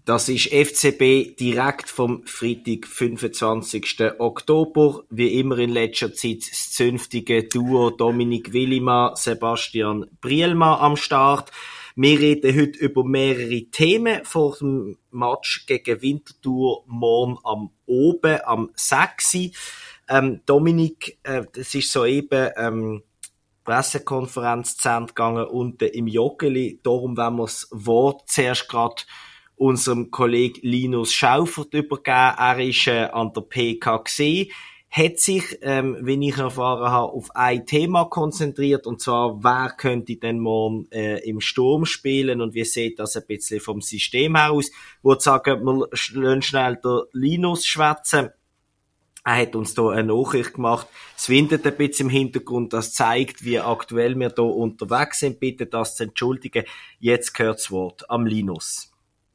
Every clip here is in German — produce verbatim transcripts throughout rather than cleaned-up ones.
Das ist F C B direkt vom Freitag, fünfundzwanzigsten Oktober. Wie immer in letzter Zeit das zünftige Duo Dominik Willimann, Sebastian Brielmann am Start. Wir reden heute über mehrere Themen vor dem Match gegen Winterthur morgen am Oben, am sechs. Ähm, Dominik, äh, das ist soeben ähm, Pressekonferenz zu Ende gegangen unten im Joggeli. Darum wollen wir das Wort zuerst gerade unserem Kollegen Linus Schaufert übergeben. Er ist äh, an der P K gesehen, hat sich, ähm, wie ich erfahren habe, auf ein Thema konzentriert, und zwar, wer könnte denn morgen äh, im Sturm spielen und wie sieht das ein bisschen vom System her aus. Ich würde sagen, wir lassen schnell den Linus schwätzen. Er hat uns da eine Nachricht gemacht. Es windet ein bisschen im Hintergrund, das zeigt, wie aktuell wir hier unterwegs sind. Bitte das zu entschuldigen. Jetzt gehört das Wort am Linus.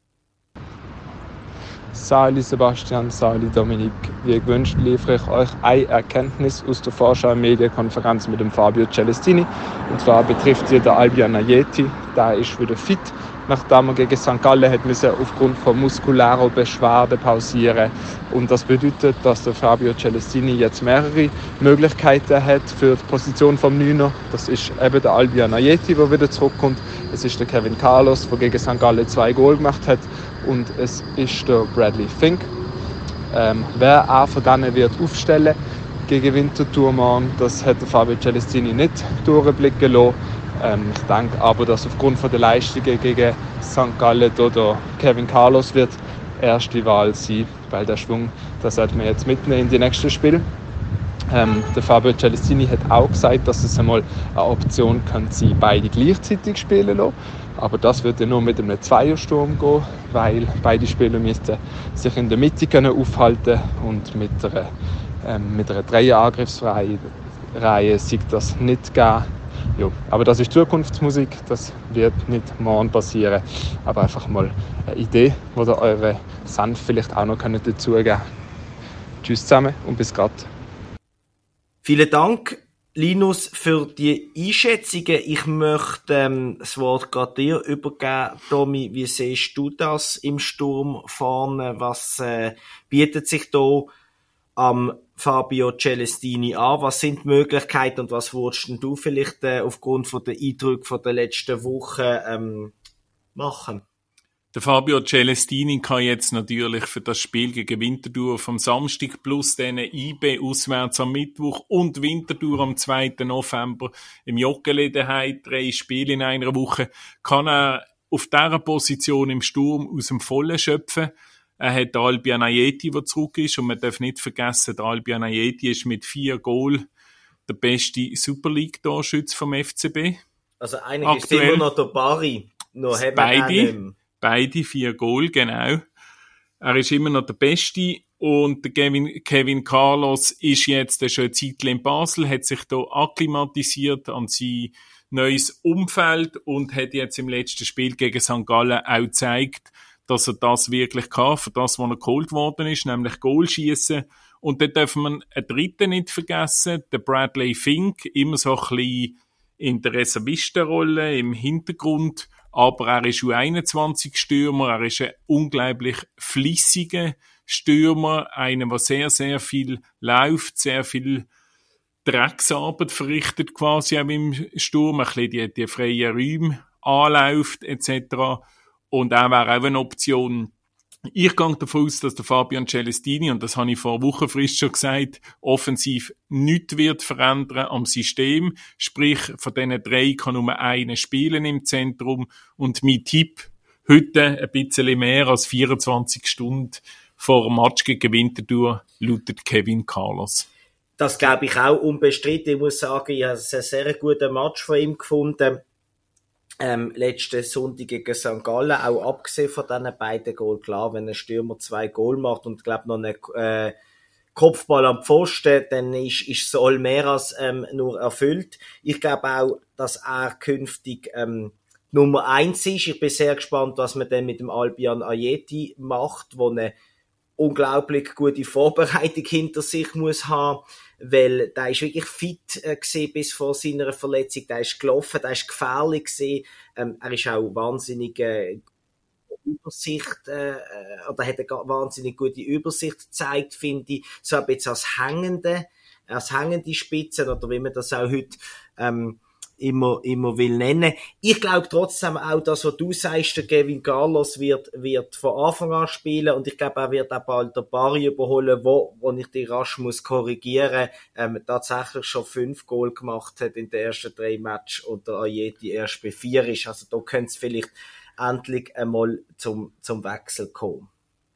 Sali Sebastian, Sali Dominik. Wie gewünscht liefere ich euch eine Erkenntnis aus der Vorschau-Medienkonferenz mit dem Fabio Celestini. Und zwar betrifft sie den Albion Ajeti. Der ist wieder fit, nachdem er gegen Sankt Gallen hat müssen aufgrund von muskulärer Beschwerde pausieren. Und das bedeutet, dass der Fabio Celestini jetzt mehrere Möglichkeiten hat für die Position vom Neuner. Das ist eben der Albion Ajeti, der wieder zurückkommt. Es ist der Kevin Carlos, der gegen Sankt Gallen zwei Goal gemacht hat. Und es ist der Bradley Fink. Ähm, wer auch von denen wird aufstellen gegen Winterthur morgen, das hat der Fabio Celestini nicht durchblicken lassen. Ähm, ich denke aber, dass aufgrund von der Leistungen gegen Sankt Gallen oder Kevin Carlos wird erste Wahl sein, weil der Schwung, das sollten wir jetzt mitnehmen in die nächsten Spiele. Ähm, der Fabio Celestini hat auch gesagt, dass es einmal eine Option könnte sein, beide gleichzeitig spielen lassen. Aber das würde nur mit einem Zweiersturm gehen, weil beide Spieler müssten sich in der Mitte können aufhalten und mit einer, ähm, mit einer Dreierangriffsreihe sieht das nicht gehen. Ja, aber das ist Zukunftsmusik, das wird nicht morgen passieren. Aber einfach mal eine Idee, wo ihr eure Senf vielleicht auch noch dazugeben könnt. Tschüss zusammen und bis grad. Vielen Dank, Linus, für die Einschätzungen. Ich möchte ähm, das Wort gerade dir übergeben. Tommy, wie siehst du das im Sturm vorne? Was äh, bietet sich da am Fabio Celestini an? Was sind die Möglichkeiten und was würdest du vielleicht äh, aufgrund von der Eindrücke von der letzten Woche ähm, machen? Der Fabio Celestini kann jetzt natürlich für das Spiel gegen Winterthur vom Samstag plus den I B auswärts am Mittwoch und Winterthur am zweiten November im Joggeli daheim, drei Spiele in einer Woche, kann er auf dieser Position im Sturm aus dem Vollen schöpfen. Er hat Albion Ajeti, der zurück ist, und man darf nicht vergessen, der Albion Ajeti ist mit vier Goal der beste Super League-Torschütze vom F C B. Also eigentlich ist immer noch der Bari, noch haben wir beide, nicht mehr. Beide vier Goal, genau. Er ist immer noch der Beste und der Kevin, Kevin Carlos ist jetzt schon eine Zeit in Basel, hat sich da akklimatisiert an sein neues Umfeld und hat jetzt im letzten Spiel gegen Sankt Gallen auch gezeigt, dass er das wirklich kann, für das, was er geholt worden ist, nämlich Goal schießen. Und dann dürfen wir einen dritten nicht vergessen, der Bradley Fink, immer so ein bisschen in der Reservistenrolle, im Hintergrund, aber er ist U einundzwanzig Stürmer, er ist ein unglaublich fleissiger Stürmer, einer, der sehr, sehr viel läuft, sehr viel Drecksarbeit verrichtet quasi auch im Sturm, ein bisschen die, die freien Räume anläuft et cetera. Und er wäre auch eine Option. Ich gehe davon aus, dass der Fabian Celestini, und das habe ich vor Wochenfrist schon gesagt, offensiv nichts wird verändern am System. Sprich, von diesen drei kann nur einer spielen im Zentrum. Und mein Tipp heute ein bisschen mehr als vierundzwanzig Stunden vor dem Match gegen Winterthur lautet Kevin Carlos. Das glaube ich auch unbestritten. Ich muss sagen, ich habe einen sehr guten Match von ihm gefunden. Ähm, letzten Sonntag gegen Sankt Gallen, auch abgesehen von diesen beiden Goal. Klar, wenn ein Stürmer zwei Goal macht und, glaube noch einen äh, Kopfball am Pfosten, dann ist, ist Soll mehr als ähm, nur erfüllt. Ich glaube auch, dass er künftig ähm, Nummer eins ist. Ich bin sehr gespannt, was man dann mit dem Albion Ajeti macht, wo eine unglaublich gute Vorbereitung hinter sich muss haben, weil der ist wirklich fit äh, gewesen bis vor seiner Verletzung, der ist gelaufen, der ist gefährlich gewesen, ähm, er ist auch wahnsinnig äh, Übersicht, äh, oder hat eine wahnsinnig gute Übersicht gezeigt, finde ich, so ein bisschen als hängende, als hängende Spitzen, oder wie man das auch heute, ähm, immer, immer will nennen. Ich glaube trotzdem auch, das, was du sagst, der Kevin Carlos wird, wird von Anfang an spielen, und ich glaube, er wird auch bald der Barry überholen, wo, wo ich die rasch muss korrigieren, ähm, tatsächlich schon fünf Goal gemacht hat in den ersten drei Matches und der Ajeti erst bei vier ist. Also da könnte es vielleicht endlich einmal zum, zum Wechsel kommen.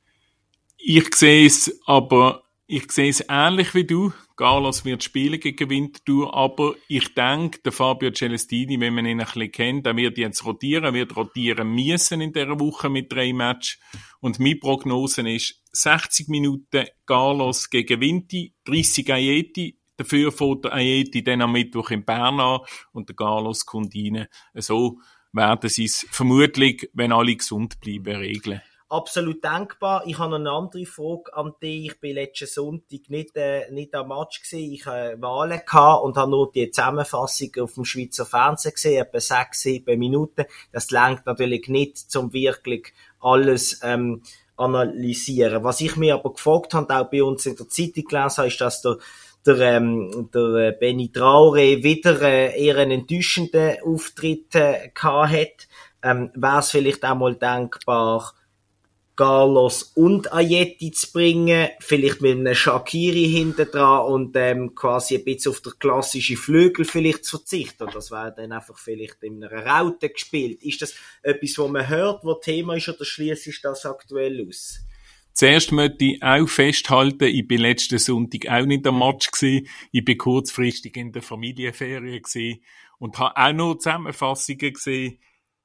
Ich sehe es aber, ich sehe es ähnlich wie du. Carlos wird spielen gegen Winterthur, aber ich denke, der Fabio Celestini, wenn man ihn ein bisschen kennt, der wird jetzt rotieren, wird rotieren müssen in dieser Woche mit drei Matches. Und meine Prognose ist sechzig Minuten Carlos gegen Vinti, dreissig Ajeti. Dafür fährt der Ajeti dann am Mittwoch in Bern an und der Carlos kommt rein. So werden sie es vermutlich, wenn alle gesund bleiben, regeln. Absolut denkbar. Ich habe noch eine andere Frage an dich. Ich bin letzten Sonntag nicht, äh, nicht am Match gewesen. Ich habe äh, Wahlen gehabt und habe nur die Zusammenfassung auf dem Schweizer Fernsehen gesehen, etwa sechs, sieben Minuten. Das reicht natürlich nicht, zum wirklich alles, ähm, analysieren. Was ich mir aber gefragt habe, auch bei uns in der Zeitung gelesen habe, ist, dass der der, ähm, der Benny Traoré wieder äh, eher einen enttäuschenden Auftritt äh, gehabt hat. Ähm, wäre es vielleicht auch mal denkbar, Carlos und Ajeti zu bringen, vielleicht mit einem Shaqiri hinten dran und ähm, quasi ein bisschen auf der klassische Flügel vielleicht zu verzichten. Und das wäre dann einfach vielleicht in einer Raute gespielt. Ist das etwas, was man hört, was Thema ist, oder schliesst sich das aktuell aus? Zuerst möchte ich auch festhalten, ich bin letzten Sonntag auch nicht am Match gewesen. Ich bin kurzfristig in der Familienferien gewesen und habe auch noch Zusammenfassungen gesehen.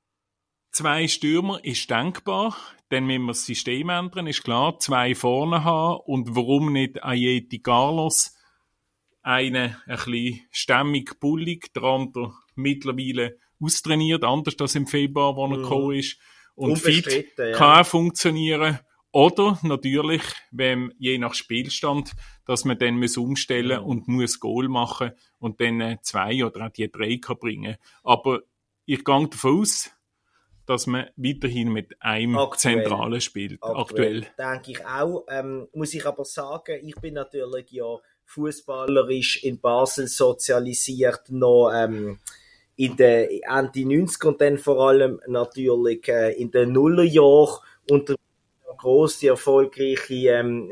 Zwei Stürmer ist denkbar, dann müssen wir das System ändern, ist klar, zwei vorne haben und warum nicht Ajeti Carlos? Einen ein bisschen stämmig, bullig, der andere mittlerweile austrainiert, anders als im Februar, wo er mhm. gekommen ist. Und fit ja. kann funktionieren. Oder natürlich, wenn je nach Spielstand, dass man dann muss umstellen mhm. und muss Goal machen und dann zwei oder auch die drei kann bringen. Aber ich gehe davon aus, dass man weiterhin mit einem aktuell. Zentralen spielt. Aktuell. aktuell. Denke ich auch. Ähm, muss ich aber sagen, ich bin natürlich ja fußballerisch in Basel sozialisiert, noch ähm, in den Ende neunziger und dann vor allem natürlich äh, in den Nullerjahren unter grosse, erfolgreiche ähm,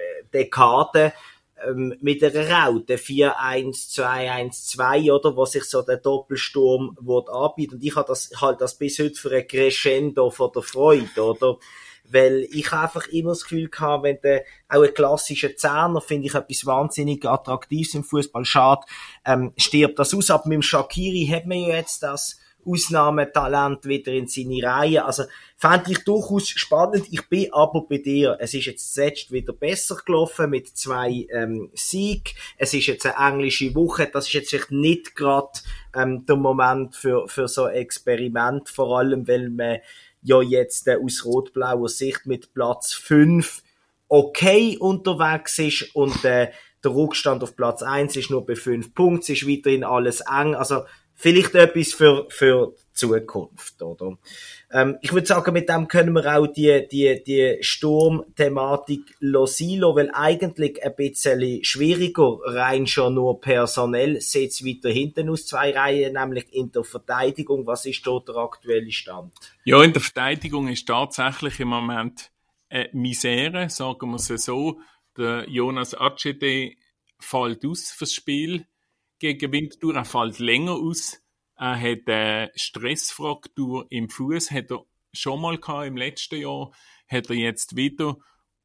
Dekade ähm, mit einer Raute vier eins, zwei eins, zwei, oder, wo sich so der Doppelsturm anbietet. Und ich habe das halt das bis heute für ein Crescendo von der Freude, oder? Weil ich einfach immer das Gefühl hatte, wenn der, auch ein klassischer Zehner, finde ich etwas wahnsinnig Attraktives im Fußball, schade, ähm, stirbt das aus. Aber mit dem Shaqiri hat man ja jetzt das Ausnahmetalent wieder in seine Reihe. Also, fand ich durchaus spannend. Ich bin aber bei dir. Es ist jetzt zuletzt wieder besser gelaufen mit zwei ähm, Sieg. Es ist jetzt eine englische Woche. Das ist jetzt vielleicht nicht gerade ähm, der Moment für, für so ein Experiment. Vor allem, weil man ja jetzt äh, aus rot-blauer Sicht mit Platz fünf okay unterwegs ist und äh, der Rückstand auf Platz eins ist nur bei fünf Punkten. Es ist weiterhin alles eng. Also, vielleicht etwas für, für die Zukunft, oder? Ähm, ich würde sagen, mit dem können wir auch die, die, die Sturmthematik lassen, weil eigentlich ein bisschen schwieriger, rein schon nur personell, sieht es weiter hinten aus, zwei Reihen, nämlich in der Verteidigung. Was ist dort der aktuelle Stand? Ja, in der Verteidigung ist tatsächlich im Moment eine Misere, sagen wir es so. Der Jonas Acede fällt aus fürs Spiel gegen Winterthur, er fällt länger aus. Er hat eine Stressfraktur im Fuß, hat er schon mal gehabt im letzten Jahr, hat er jetzt wieder.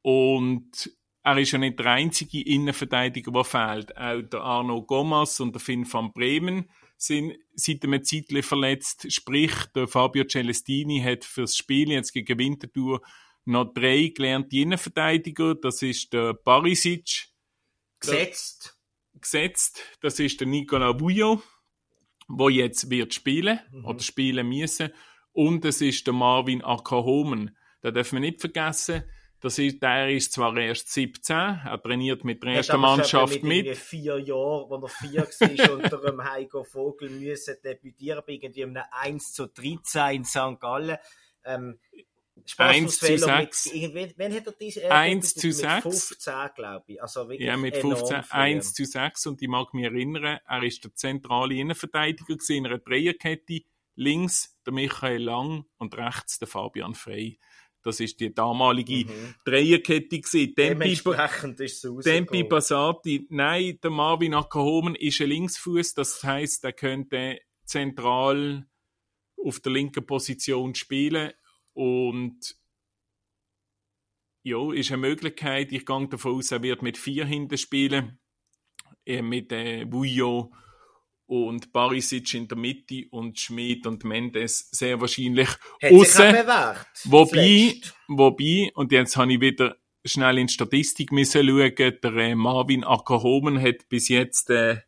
Und er ist ja nicht der einzige Innenverteidiger, der fehlt. Auch der Arno Gomas und der Finn van Bremen sind seit einem Zeitchen verletzt. Sprich, der Fabio Celestini hat fürs Spiel jetzt gegen Winterthur noch drei gelernte Innenverteidiger. Das ist der Barisic. Gesetzt. gesetzt. Das ist der Nicolas Bouillon, der jetzt wird spielen mhm. oder spielen müssen. Und es ist der Marvin Akahomen. Da dürfen wir nicht vergessen. Das ist, der ist zwar erst siebzehn, er trainiert mit der ersten Mannschaft mit. mit. vier Jahren, wo er vier war, unter dem Heiko Vogel müssen debütieren, bei irgendwie einem eins zu dreizehn in Sankt Gallen. Ähm, eins zu sechs. Wann hat er diese? Äh, eins zu sechs. Mit fünfzehn, glaube ich. Also wirklich ja, mit fünfzehn. eins zu sechs. Und ich mag mich erinnern, er ist der zentrale Innenverteidiger in einer Dreierkette. Links der Michael Lang und rechts der Fabian Frey. Das ist die damalige mhm. Dreierkette gewesen. Dementsprechend ist es Tempi Basati. Nein, der Marvin Akahomen ist ein Linksfuß. Das heisst, er könnte zentral auf der linken Position spielen. Und ja, ist eine Möglichkeit. Ich gehe davon aus, er wird mit vier hinten spielen. Mit äh, Vujo und Barisic in der Mitte und Schmid und Mendes sehr wahrscheinlich aussen. Wobei, wobei, und jetzt habe ich wieder schnell in die Statistik müssen schauen, der äh, Marvin Akahomen hat bis jetzt äh,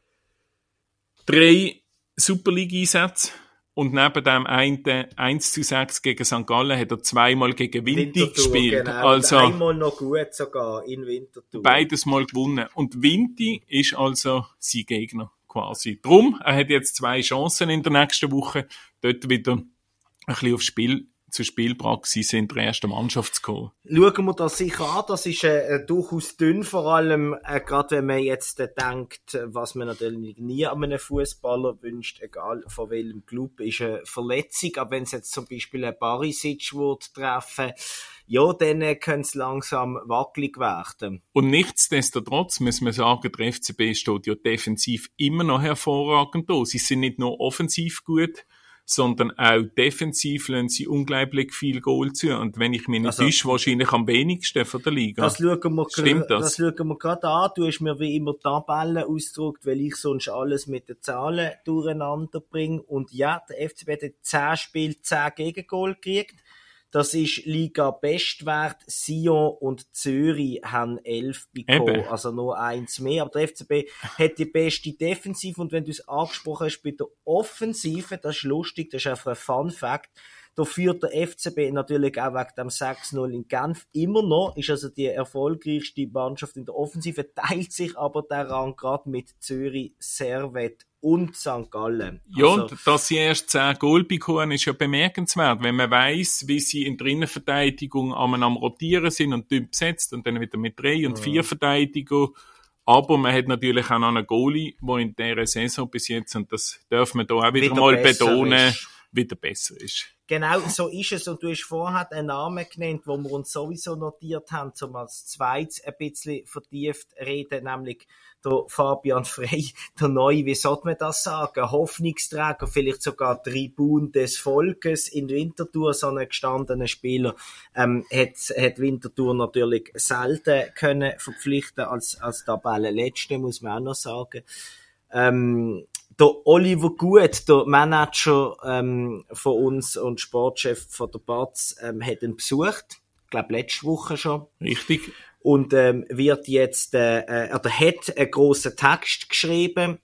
drei Super League-Einsätze und neben dem einen eins zu sechs gegen Sankt Gallen hat er zweimal gegen Winti gespielt. Genau. Also einmal noch gut sogar in Winterthur. Beides mal gewonnen. Und Winti ist also sein Gegner. Quasi. Drum, er hat jetzt zwei Chancen in der nächsten Woche, dort wieder ein bisschen aufs Spiel, zur Spielpraxis in der ersten Mannschaft zu kommen. Schauen wir das sicher an, das ist äh, durchaus dünn, vor allem äh, gerade wenn man jetzt äh, denkt, was man natürlich nie an einem Fußballer wünscht, egal von welchem Club, ist eine Verletzung, aber wenn es jetzt zum Beispiel ein Barisic würde treffen, ja, dann könnte es langsam wackelig werden. Und nichtsdestotrotz muss man sagen, der F C B steht ja defensiv immer noch hervorragend da. Sie sind nicht nur offensiv gut, sondern auch defensiv lassen sie unglaublich viel Goal zu. Und wenn ich mich nicht also, täusche, wahrscheinlich am wenigsten von der Liga. Das schauen wir, Stimmt das? Das schauen wir gerade an. Du hast mir wie immer Tabellen ausgedruckt, weil ich sonst alles mit den Zahlen durcheinander bringe. Und ja, der F C B hat zehn Spiele, zehn Gegengol gekriegt. Das ist Liga-Bestwert. Sion und Zürich haben elf bekommen, Eben. also nur eins mehr. Aber der F C B hat die beste Defensive. Und wenn du es angesprochen hast bei der Offensive, das ist lustig, das ist einfach ein Fun-Fact, da führt der F C B natürlich auch wegen dem sechs null in Genf immer noch, ist also die erfolgreichste Mannschaft in der Offensive, teilt sich aber der Rang gerade mit Zürich, Servette und Sankt Gallen. Ja, also, und dass sie erst zehn Goal bekommen, ist ja bemerkenswert, wenn man weiss, wie sie in der Innenverteidigung am Rotieren sind und dünn besetzt und dann wieder mit drei und vier Verteidiger. Aber man hat natürlich auch noch einen Goalie, der in dieser Saison bis jetzt, und das darf man da auch wieder, wieder mal betonen, ist. wieder besser ist. Genau, so ist es. Und du hast vorher einen Namen genannt, wo wir uns sowieso notiert haben, um als zweites ein bisschen vertieft reden, nämlich der Fabian Frey, der neue, wie sollte man das sagen, Hoffnungsträger, vielleicht sogar Tribun des Volkes in Winterthur, so einen gestandenen Spieler, ähm, hat, hat Winterthur natürlich selten können verpflichten als, als Tabellenletzte, muss man auch noch sagen. Ähm, Der Oliver Gut, der Manager ähm, von uns und Sportchef von der Batz, ähm, hat ihn besucht. Ich glaube, letzte Woche schon. Richtig. Und ähm, wird jetzt, äh, äh, oder hat einen grossen Text geschrieben.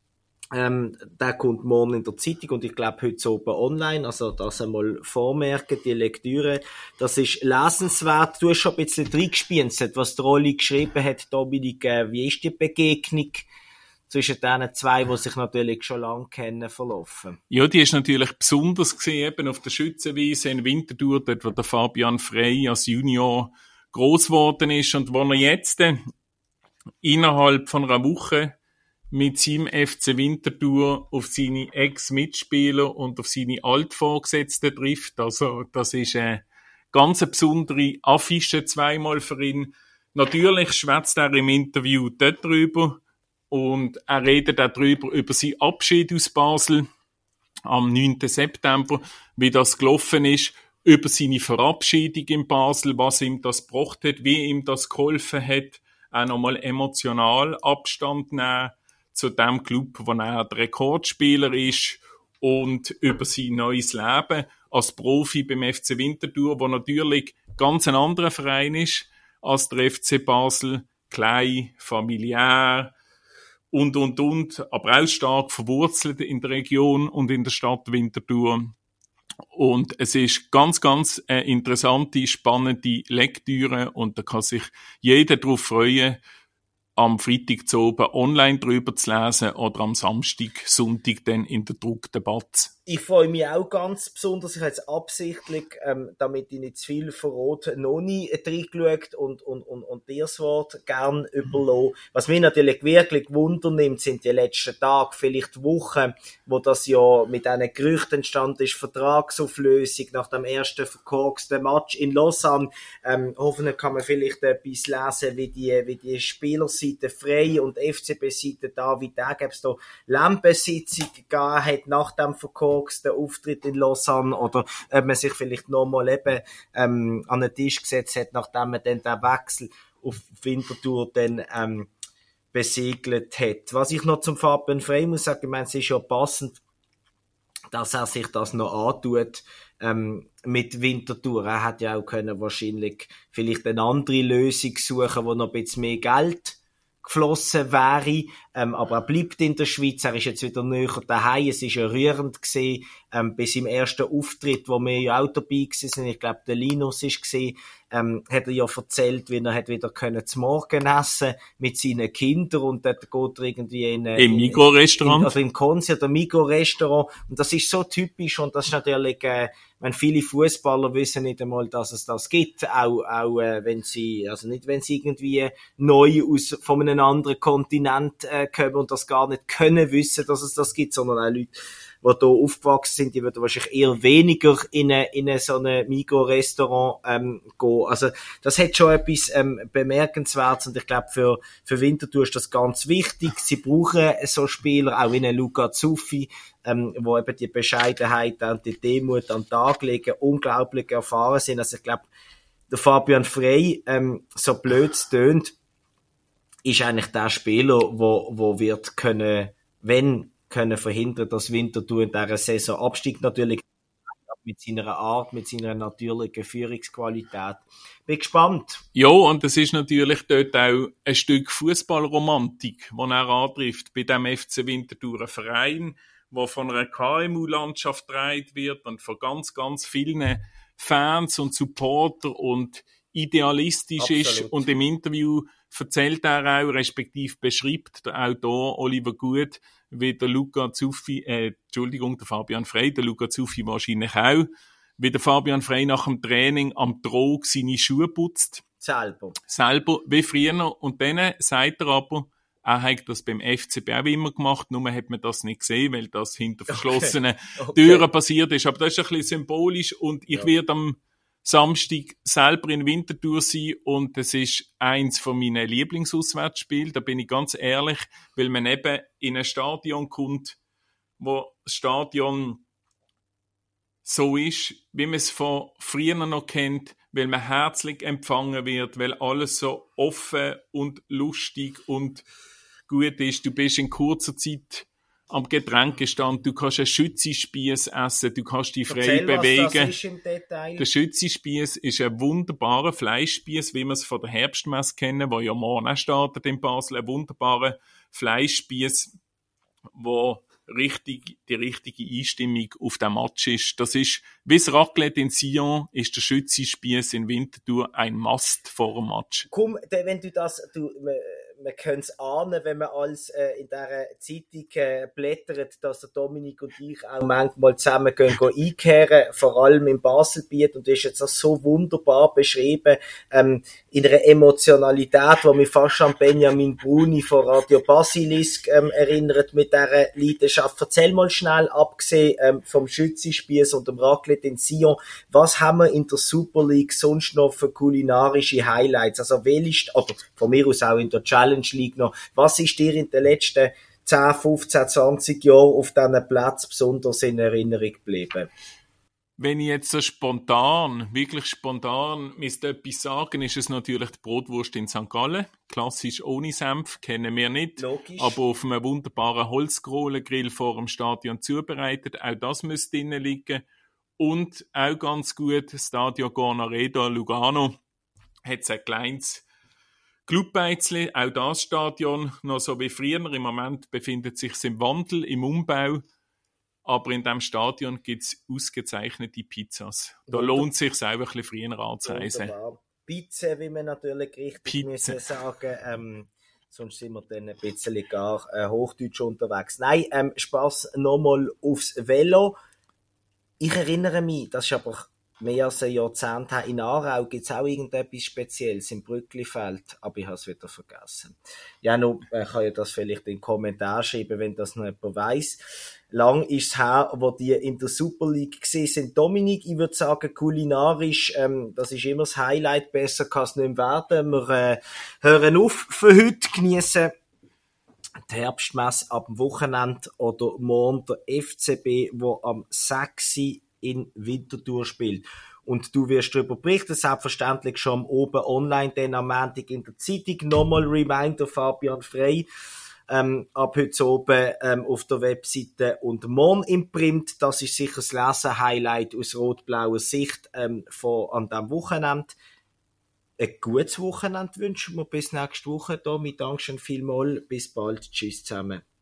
Ähm, der kommt morgen in der Zeitung und ich glaube heute oben online. Also das einmal vormerken, die Lektüre. Das ist lesenswert. Du hast schon ein bisschen reingespienzelt, was der Oli geschrieben hat. Dominik, äh, wie ist die Begegnung zwischen diesen zwei, die sich natürlich schon lange kennen, verlaufen? Ja, die ist natürlich besonders gesehen, eben auf der Schützenwiese in Winterthur, dort wo der Fabian Frey als Junior gross geworden ist und wo er jetzt äh, innerhalb von einer Woche mit seinem F C Winterthur auf seine Ex-Mitspieler und auf seine Altvorgesetzten trifft. Also das ist eine ganz besondere Affische zweimal für ihn. Natürlich schwätzt er im Interview dort drüber, und er redet auch darüber, über seinen Abschied aus Basel am neunten September, wie das gelaufen ist, über seine Verabschiedung in Basel, was ihm das gebracht hat, wie ihm das geholfen hat, auch nochmal emotional Abstand nehmen zu dem Club, wo er der Rekordspieler ist, und über sein neues Leben als Profi beim F C Winterthur, wo natürlich ganz ein anderer Verein ist als der F C Basel, klein, familiär, und, und, und, aber auch stark verwurzelt in der Region und in der Stadt Winterthur. Und es ist ganz, ganz eine interessante, spannende Lektüre, und da kann sich jeder darauf freuen, am Freitag zu oben online drüber zu lesen oder am Samstag, Sonntag dann in der gedruckten Batz. Ich freue mich auch ganz besonders. Ich habe jetzt absichtlich, ähm, damit ich nicht zu viel verrate, noch nie reingeschaut und, und, und, und dir das Wort gern überlassen. Was mich natürlich wirklich Wunder nimmt, sind die letzten Tage, vielleicht Wochen, wo das ja mit diesen Gerüchten entstanden ist, Vertragsauflösung nach dem ersten verkorksten Match in Lausanne. Ähm, hoffentlich kann man vielleicht etwas lesen, wie die, wie die Spielerseite frei und F C B-Seite da, wie da gäbe es da Lampensitzung gegeben hat nach dem verkorksten der Auftritt in Lausanne, oder ob man sich vielleicht nochmal eben ähm, an den Tisch gesetzt hat, nachdem man dann den Wechsel auf Winterthur dann ähm, besiegelt hat. Was ich noch zum Fabian Frey muss sagen, ich meine, es ist ja passend, dass er sich das noch antut ähm, mit Winterthur. Er hat ja auch können wahrscheinlich vielleicht eine andere Lösung suchen, wo noch ein bisschen mehr Geld geflossen wäre, ähm, aber er bleibt in der Schweiz, er ist jetzt wieder näher daheim, es ist ja rührend gewesen, ähm, bis im ersten Auftritt, wo wir ja auch dabei waren, ich glaube, der Linus ist gewesen, ähm, hat er ja erzählt, wie er hat wieder können zum Morgen essen mit seinen Kindern, und dort geht er irgendwie in, im Migros-Restaurant, also im Konzert, der Migros-Restaurant, und das ist so typisch, und das ist natürlich, äh, wenn viele Fußballer wissen nicht einmal, dass es das gibt, auch, auch äh, wenn sie, also nicht, wenn sie irgendwie neu aus von einem anderen Kontinent äh, kommen und das gar nicht können wissen, dass es das gibt, sondern auch Leute, die hier aufgewachsen sind, die würden wahrscheinlich eher weniger in eine, in eine so ein Migros-Restaurant ähm, gehen. Also das hat schon etwas ähm, Bemerkenswertes, und ich glaube, für, für Winterthur ist das ganz wichtig. Sie brauchen so Spieler, auch wie einen Luca Zuffi, ähm, wo eben die Bescheidenheit und die Demut an den Tag legen, unglaublich erfahren sind. Also ich glaube, der Fabian Frey, ähm, so blöd es tönt, ist eigentlich der Spieler, wo, wo wird können, wenn können verhindern, dass Winterthur in dieser Saison absteigt, natürlich mit seiner Art, mit seiner natürlichen Führungsqualität. Bin gespannt. Ja, und das ist natürlich dort auch ein Stück Fußballromantik, das er antrifft bei dem F C Winterthur, ein Verein, der von einer K M U-Landschaft getragen wird und von ganz, ganz vielen Fans und Supporter und idealistisch Absolut. Ist. Und im Interview erzählt er auch, respektive beschreibt der Autor Oliver Gut, wie der Luca Zuffi, äh, Entschuldigung, der Fabian Frey, der Luca Zuffi wahrscheinlich auch, wie der Fabian Frey nach dem Training am Trog seine Schuhe putzt. Selber. Selber, wie früher. Und dann sagt er aber, er hat das beim F C B auch immer gemacht, nur hat man das nicht gesehen, weil das hinter verschlossenen okay. Okay. Türen passiert ist. Aber das ist ein bisschen symbolisch, und ich ja. werde am Samstag selber in Winterthur sein, und das ist eins von meinen Lieblingsauswärtsspielen, da bin ich ganz ehrlich, weil man eben in ein Stadion kommt, wo das Stadion so ist, wie man es von früher noch kennt, weil man herzlich empfangen wird, weil alles so offen und lustig und gut ist. Du bist in kurzer Zeit am Getränkestand, du kannst einen Schützenspieß essen, du kannst dich frei Erzähl, bewegen. Was das ist im Detail. Der Schützenspieß ist ein wunderbarer Fleischspieß, wie wir es von der Herbstmesse kennen, wo ja morgen auch startet in Basel, ein wunderbarer Fleischspieß, wo richtig, die richtige Einstimmung auf den Match ist. Das ist, wie das Raclette in Sion, ist der Schützenspieß in Winterthur ein Must vor dem Match. Komm, wenn du das, du, man kann es ahnen, wenn man alles äh, in dieser Zeitung äh, blättert, dass der Dominik und ich auch manchmal zusammen gehen, gehen einkehren, vor allem im Baselbiet, und du hast jetzt das so wunderbar beschrieben, ähm, in einer Emotionalität, die mich fast an Benjamin Bruni von Radio Basilisk ähm, erinnert, mit dieser Leidenschaft. Erzähl mal schnell, abgesehen ähm, vom Schützenspieß und dem Raclette in Sion, was haben wir in der Super League sonst noch für kulinarische Highlights? Also welche, oder von mir aus auch in der Challenge League noch. Was ist dir in den letzten zehn, fünfzehn, zwanzig Jahren auf diesen Platz besonders in Erinnerung geblieben? Wenn ich jetzt so spontan, wirklich spontan müsste etwas sagen, ist es natürlich die Brotwurst in Sankt Gallen. Klassisch ohne Senf, kennen wir nicht. Logisch. Aber auf einem wunderbaren Holzkohlengrill vor dem Stadion zubereitet. Auch das müsste drinnen liegen. Und auch ganz gut, Stadio Gornaredo Lugano hat ein kleines Clubbeizli, auch das Stadion, noch so wie früher. Im Moment befindet sich es im Wandel, im Umbau. Aber in diesem Stadion gibt es ausgezeichnete Pizzas. Da Wunder- lohnt es sich auch ein bisschen früher anzureisen. Pizza, wie man natürlich richtig müssen sagen. Ähm, sonst sind wir dann ein bisschen gar äh, Hochdeutsch unterwegs. Nein, ähm, Spass nochmal aufs Velo. ich erinnere mich, das ist aber mehr als ein Jahrzehnt her, in Aarau gibt es auch irgendetwas Spezielles im Brücklifeld, aber ich habe es wieder vergessen. Ja, noch, ich kann ja das vielleicht in den Kommentar schreiben, wenn das noch jemand weiss. Lang ist es her, wo die in der Super League gesehen sind. Dominik, ich würde sagen, kulinarisch, ähm, das ist immer das Highlight, besser kann es nicht mehr werden. Wir äh, hören auf für heute, genießen die Herbstmesse ab dem Wochenende oder morgen der F C B, wo am sechs in Winterthur spielt. Und du wirst darüber berichten, selbstverständlich schon oben online, dann am Montag in der Zeitung. Nochmal Reminder, Fabian Frey, ähm, ab heute oben ähm, auf der Webseite und morgen im Print. Das ist sicher das Lesen-Highlight aus rot-blauer Sicht ähm, von, an diesem Wochenende. Ein gutes Wochenende wünschen wir bis nächste Woche. Tommy, danke schön vielmals. Bis bald. Tschüss zusammen.